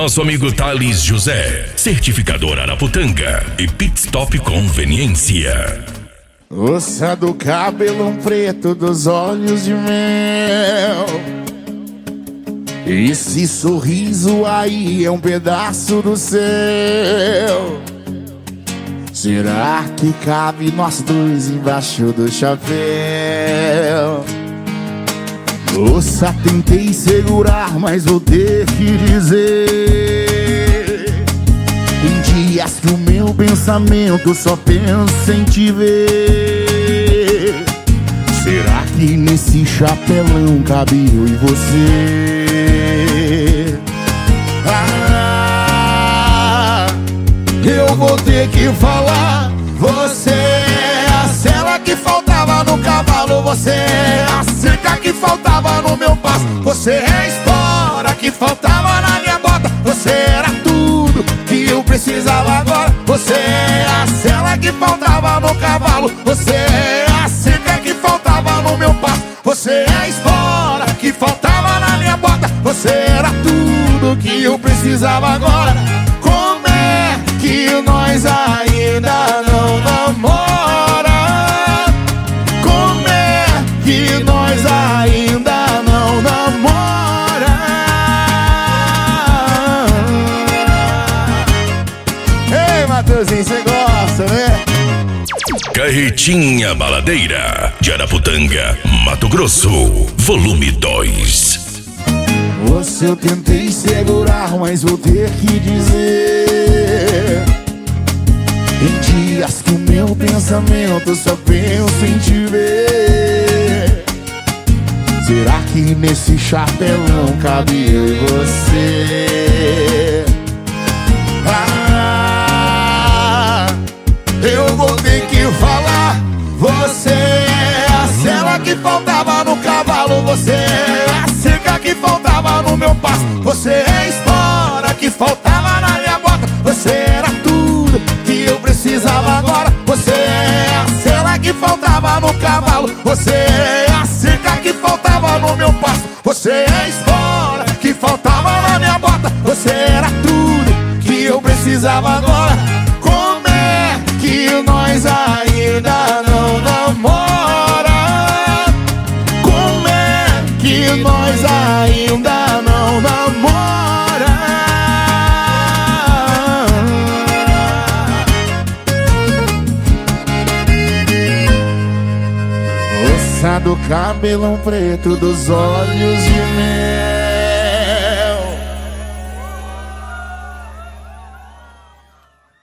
nosso amigo Thales José, certificador Araputanga e Pit Stop Conveniência. Moça do cabelão preto, dos olhos de mel, esse sorriso aí é um pedaço do céu. Será que cabe nós dois embaixo do chapéu? Moça, tentei segurar, mas vou ter que dizer, em dias que o meu pensamento só pensa em te ver. Será que nesse chapelão cabe eu e você? Eu vou ter que falar. Você é a sela que faltava no cavalo, você é a cerca que faltava no meu passo, você é a espora que faltava na minha bota, você era tudo que eu precisava agora. Você é a sela que faltava no cavalo, você é a cerca que faltava no meu passo, você é a espora que faltava na minha bota, você era tudo que eu precisava agora. Como é que nós ainda não namora? Como é que nós ainda não namora? Ei, Matheusinho, você gosta, né? Carretinha Baladeira de Araputanga, Mato Grosso, volume 2. Você eu tentei segurar, mas vou ter que dizer, em dias que o meu pensamento só pensa em te ver. Será que nesse chapelão cabe eu e você? Eu vou ter que falar. Você é a sela que faltava no cavalo, você é a cerca que faltava no meu passo, você é a espora que faltava na minha bota, você era tudo que eu precisava agora. Você é a sela que faltava no cavalo, você é a cerca que faltava no meu passo, você é a espora que faltava na minha bota, você era tudo que eu precisava agora. Como é que nós ainda não namora? Como é que nós ainda não namora? Moça do cabelão preto, dos olhos de mel,